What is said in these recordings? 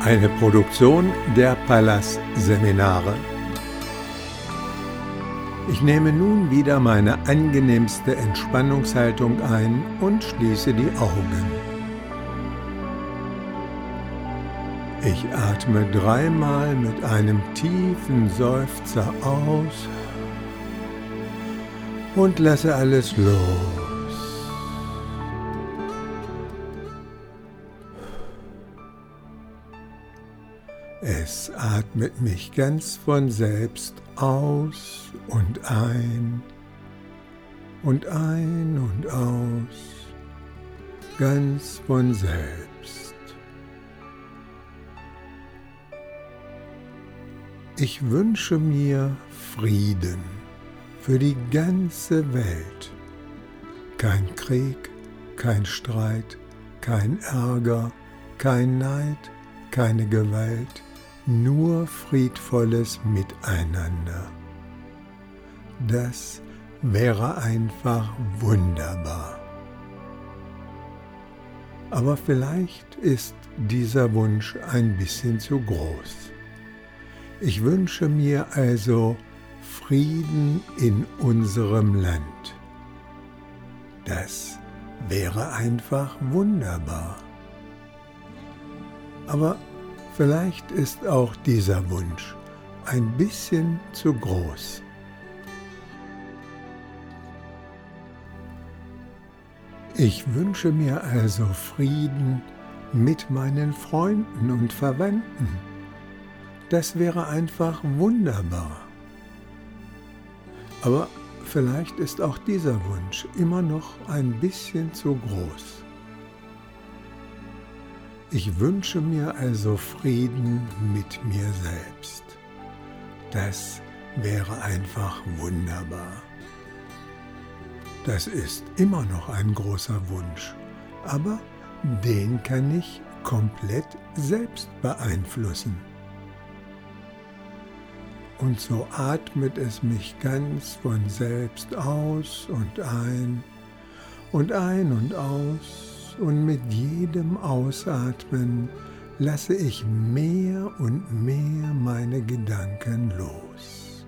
Eine Produktion der Pallas Seminare. Ich nehme nun wieder meine angenehmste Entspannungshaltung ein und schließe die Augen. Ich atme dreimal mit einem tiefen Seufzer aus und lasse alles los. Es atmet mich ganz von selbst aus und ein und aus, ganz von selbst. Ich wünsche mir Frieden für die ganze Welt. Kein Krieg, kein Streit, kein Ärger, kein Neid, keine Gewalt, nur friedvolles Miteinander. Das wäre einfach wunderbar. Aber vielleicht ist dieser Wunsch ein bisschen zu groß. Ich wünsche mir also Frieden in unserem Land. Das wäre einfach wunderbar. Aber vielleicht ist auch dieser Wunsch ein bisschen zu groß. Ich wünsche mir also Frieden mit meinen Freunden und Verwandten. Das wäre einfach wunderbar. Aber vielleicht ist auch dieser Wunsch immer noch ein bisschen zu groß. Ich wünsche mir also Frieden mit mir selbst. Das wäre einfach wunderbar. Das ist immer noch ein großer Wunsch, aber den kann ich komplett selbst beeinflussen. Und so atmet es mich ganz von selbst aus und und aus. Und mit jedem Ausatmen lasse ich mehr und mehr meine Gedanken los.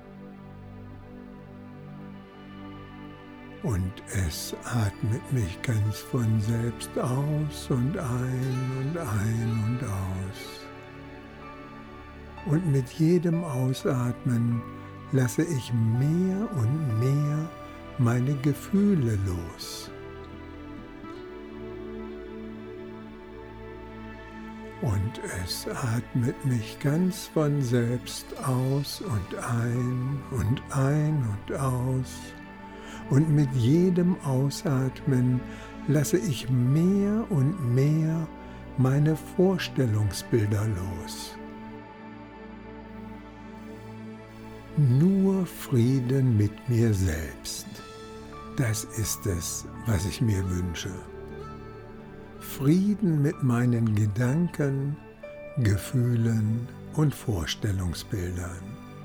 Und es atmet mich ganz von selbst aus und ein und aus. Und mit jedem Ausatmen lasse ich mehr und mehr meine Gefühle los. Und es atmet mich ganz von selbst aus und ein und aus. Und mit jedem Ausatmen lasse ich mehr und mehr meine Vorstellungsbilder los. Nur Frieden mit mir selbst. Das ist es, was ich mir wünsche. Frieden mit meinen Gedanken, Gefühlen und Vorstellungsbildern.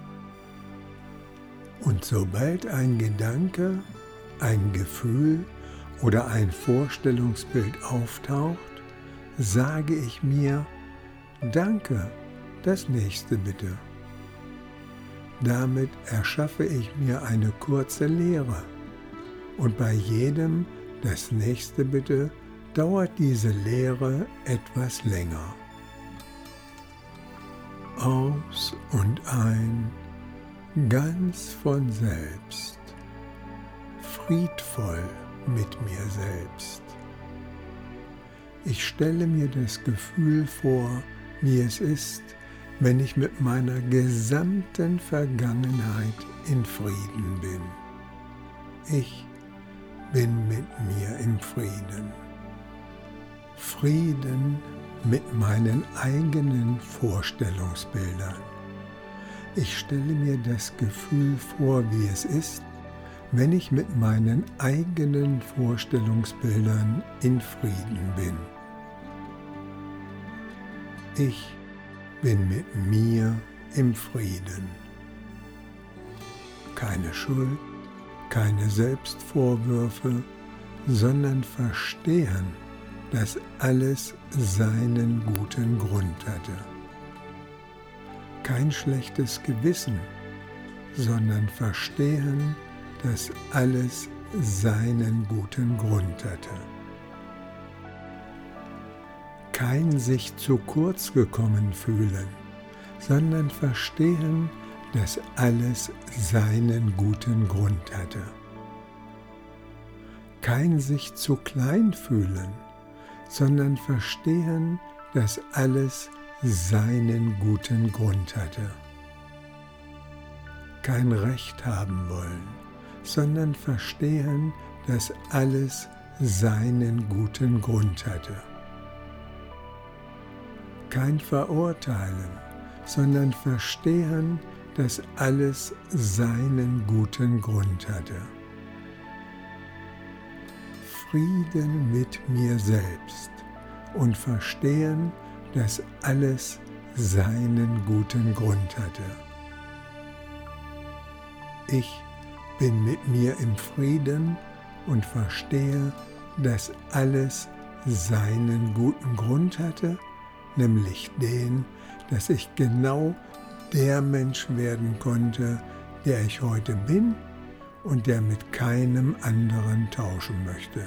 Und sobald ein Gedanke, ein Gefühl oder ein Vorstellungsbild auftaucht, sage ich mir, danke, das nächste bitte. Damit erschaffe ich mir eine kurze Leere und bei jedem das nächste bitte dauert diese Leere etwas länger. Aus und ein, ganz von selbst, friedvoll mit mir selbst. Ich stelle mir das Gefühl vor, wie es ist, wenn ich mit meiner gesamten Vergangenheit in Frieden bin. Ich bin mit mir im Frieden. Frieden mit meinen eigenen Vorstellungsbildern. Ich stelle mir das Gefühl vor, wie es ist, wenn ich mit meinen eigenen Vorstellungsbildern in Frieden bin. Ich bin mit mir im Frieden. Keine Schuld, keine Selbstvorwürfe, sondern Verstehen dass alles seinen guten Grund hatte. Kein schlechtes Gewissen, sondern verstehen, dass alles seinen guten Grund hatte. Kein sich zu kurz gekommen fühlen, sondern verstehen, dass alles seinen guten Grund hatte. Kein sich zu klein fühlen, sondern verstehen, dass alles seinen guten Grund hatte. Kein Recht haben wollen, sondern verstehen, dass alles seinen guten Grund hatte. Kein Verurteilen, sondern verstehen, dass alles seinen guten Grund hatte. Frieden mit mir selbst und verstehen, dass alles seinen guten Grund hatte. Ich bin mit mir im Frieden und verstehe, dass alles seinen guten Grund hatte, nämlich den, dass ich genau der Mensch werden konnte, der ich heute bin und der mit keinem anderen tauschen möchte.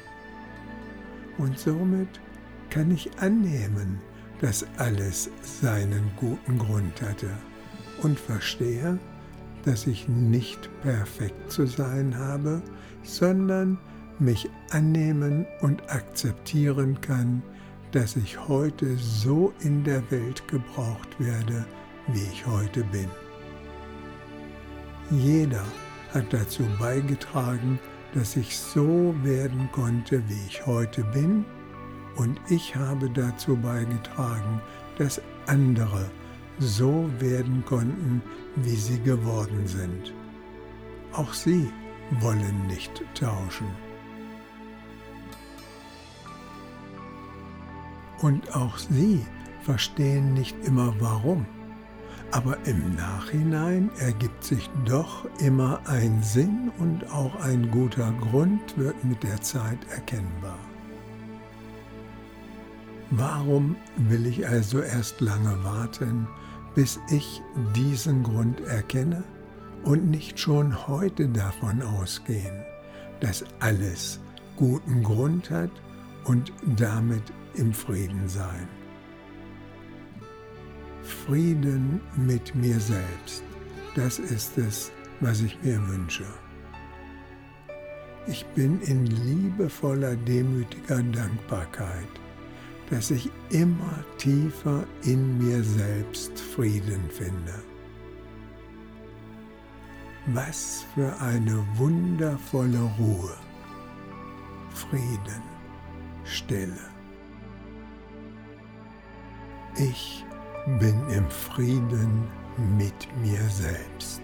Und somit kann ich annehmen, dass alles seinen guten Grund hatte und verstehe, dass ich nicht perfekt zu sein habe, sondern mich annehmen und akzeptieren kann, dass ich heute so in der Welt gebraucht werde, wie ich heute bin. Jeder hat dazu beigetragen, dass ich so werden konnte, wie ich heute bin, und ich habe dazu beigetragen, dass andere so werden konnten, wie sie geworden sind. Auch sie wollen nicht tauschen. Und auch sie verstehen nicht immer warum. Aber im Nachhinein ergibt sich doch immer ein Sinn und auch ein guter Grund wird mit der Zeit erkennbar. Warum will ich also erst lange warten, bis ich diesen Grund erkenne und nicht schon heute davon ausgehen, dass alles guten Grund hat und damit im Frieden sein? Frieden mit mir selbst, das ist es, was ich mir wünsche. Ich bin in liebevoller, demütiger Dankbarkeit, dass ich immer tiefer in mir selbst Frieden finde. Was für eine wundervolle Ruhe, Frieden, Stille. Ich bin im Frieden mit mir selbst.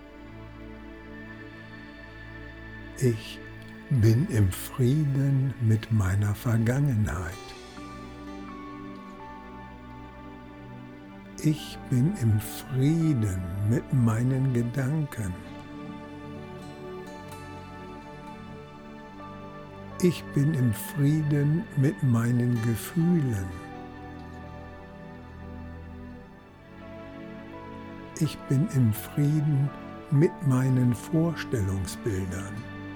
Ich bin im Frieden mit meiner Vergangenheit. Ich bin im Frieden mit meinen Gedanken. Ich bin im Frieden mit meinen Gefühlen. Ich bin im Frieden mit meinen Vorstellungsbildern.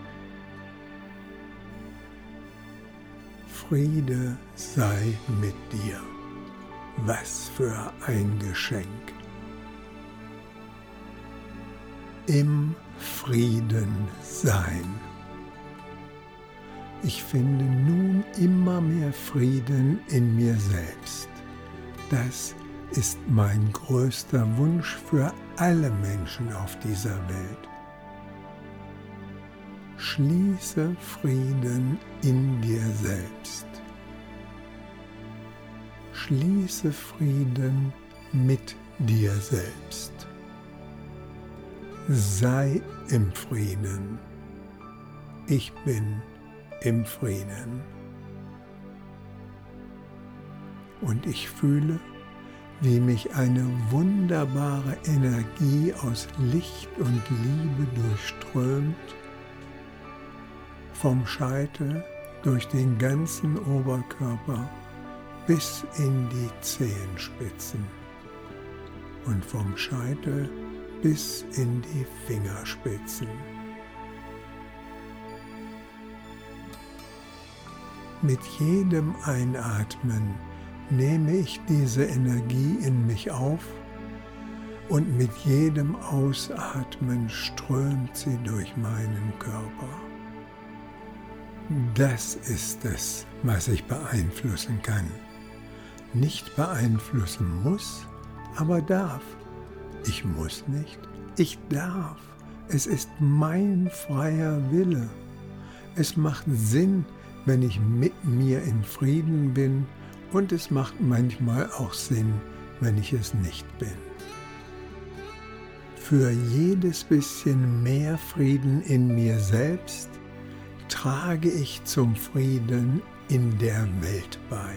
Friede sei mit dir. Was für ein Geschenk. Im Frieden sein. Ich finde nun immer mehr Frieden in mir selbst. Das ist mein größter Wunsch für alle Menschen auf dieser Welt. Schließe Frieden in dir selbst. Schließe Frieden mit dir selbst. Sei im Frieden. Ich bin im Frieden. Und ich fühle, wie mich eine wunderbare Energie aus Licht und Liebe durchströmt, vom Scheitel durch den ganzen Oberkörper bis in die Zehenspitzen und vom Scheitel bis in die Fingerspitzen. Mit jedem Einatmen nehme ich diese Energie in mich auf und mit jedem Ausatmen strömt sie durch meinen Körper. Das ist es, was ich beeinflussen kann. Nicht beeinflussen muss, aber darf. Ich muss nicht, ich darf. Es ist mein freier Wille. Es macht Sinn, wenn ich mit mir im Frieden bin, und es macht manchmal auch Sinn, wenn ich es nicht bin. Für jedes bisschen mehr Frieden in mir selbst trage ich zum Frieden in der Welt bei.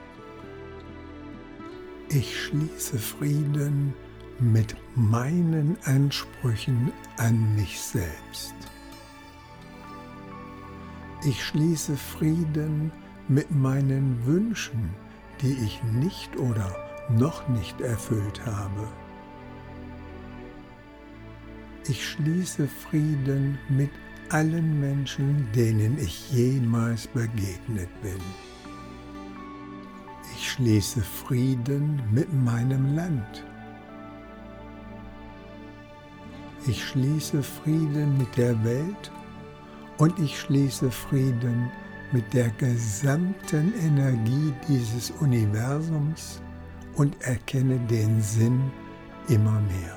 Ich schließe Frieden mit meinen Ansprüchen an mich selbst. Ich schließe Frieden mit meinen Wünschen, die ich nicht oder noch nicht erfüllt habe. Ich schließe Frieden mit allen Menschen, denen ich jemals begegnet bin. Ich schließe Frieden mit meinem Land. Ich schließe Frieden mit der Welt und ich schließe Frieden mit der gesamten Energie dieses Universums und erkenne den Sinn immer mehr.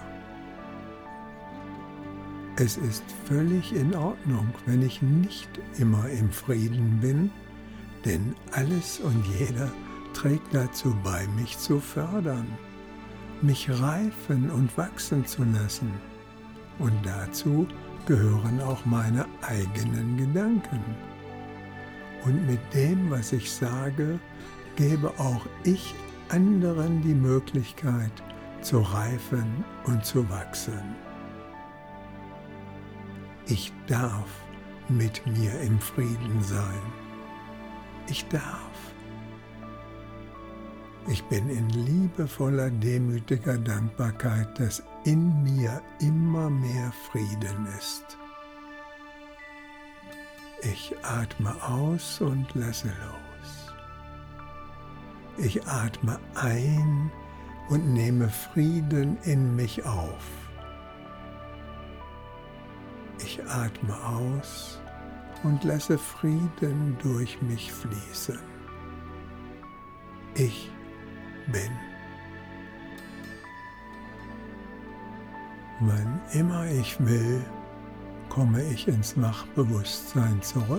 Es ist völlig in Ordnung, wenn ich nicht immer im Frieden bin, denn alles und jeder trägt dazu bei, mich zu fördern, mich reifen und wachsen zu lassen. Und dazu gehören auch meine eigenen Gedanken. Und mit dem, was ich sage, gebe auch ich anderen die Möglichkeit zu reifen und zu wachsen. Ich darf mit mir im Frieden sein. Ich darf. Ich bin in liebevoller, demütiger Dankbarkeit, dass in mir immer mehr Frieden ist. Ich atme aus und lasse los. Ich atme ein und nehme Frieden in mich auf. Ich atme aus und lasse Frieden durch mich fließen. Ich bin. Wann immer ich will, komme ich ins Wachbewusstsein zurück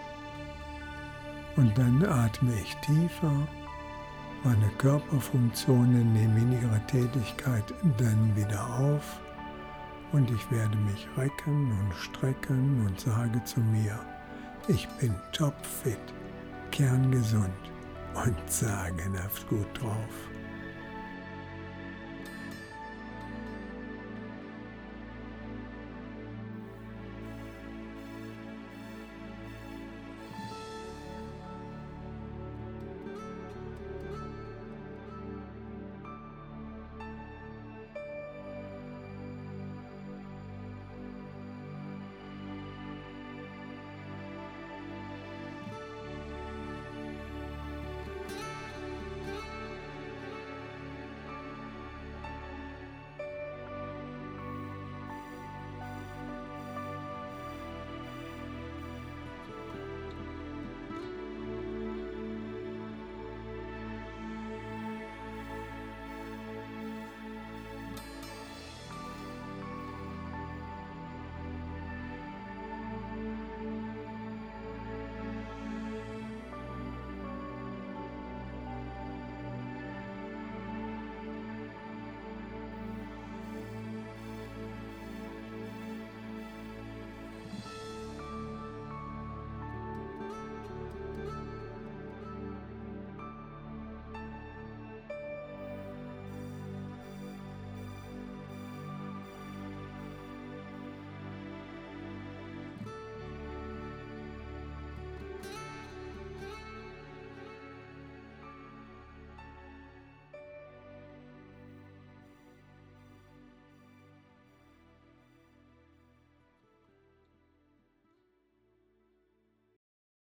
und dann atme ich tiefer. Meine Körperfunktionen nehmen ihre Tätigkeit dann wieder auf und ich werde mich recken und strecken und sage zu mir, ich bin topfit, kerngesund und sagenhaft gut drauf.